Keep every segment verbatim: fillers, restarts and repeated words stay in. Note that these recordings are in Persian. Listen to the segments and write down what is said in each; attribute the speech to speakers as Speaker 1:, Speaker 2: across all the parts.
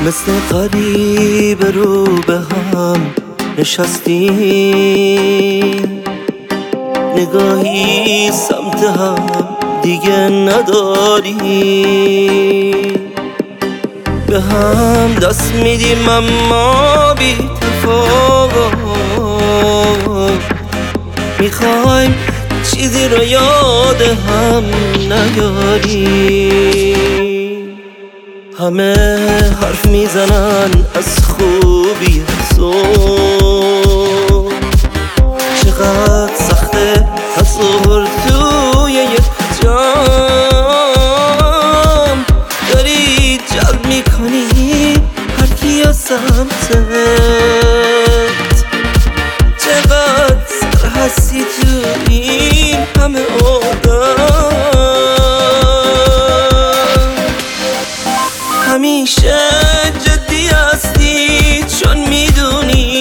Speaker 1: مثل غریب رو به هم نشستیم، نگاهی سمت هم دیگه نداریم، به هم دست میدیم اما بی تفاوت، میخوایم چیزی رو یاد هم نیاریم. همه حرف میزنن از خوبی تو، چقدر سخته تصور توی یک جام، داری جلب میکنی هر کی از سمتت، چقدر سر هستی تو این همه آدم، همیشه جدی هستی چون میدونی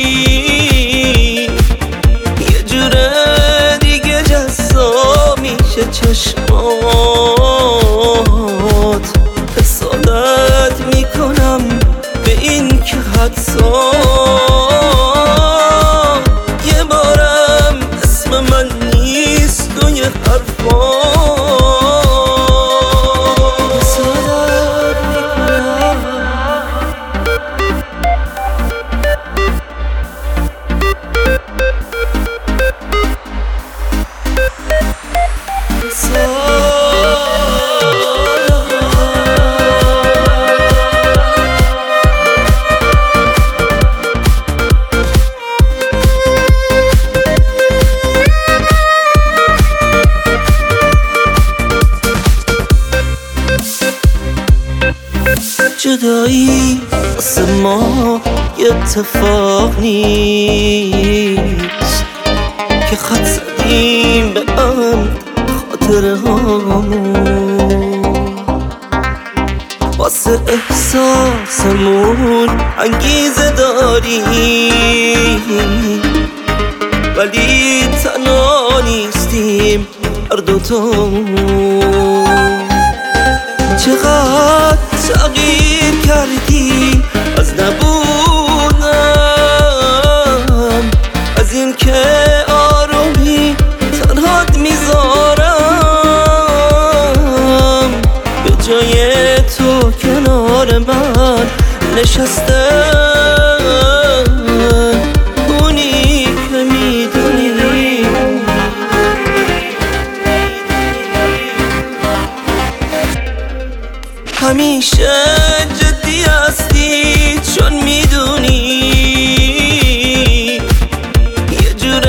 Speaker 1: یه جوره دیگه جذاب میشه چشمات، حسادت میکنم به این که حدسا یه بارم اسم من نیست توی حرفا. جدایی واسه ما یه اتفاق نیست که خط زدیم به هم خاطره هامون، واسه احساسمون انگیزه داریم ولی تنها نیستیم هر دوتامون. چقدر تغییر کردی از نبودم، از این که آرومی تنهات میذارم، به جای تو کنار من نشسته اونی که میدونی همیشه جدی هستی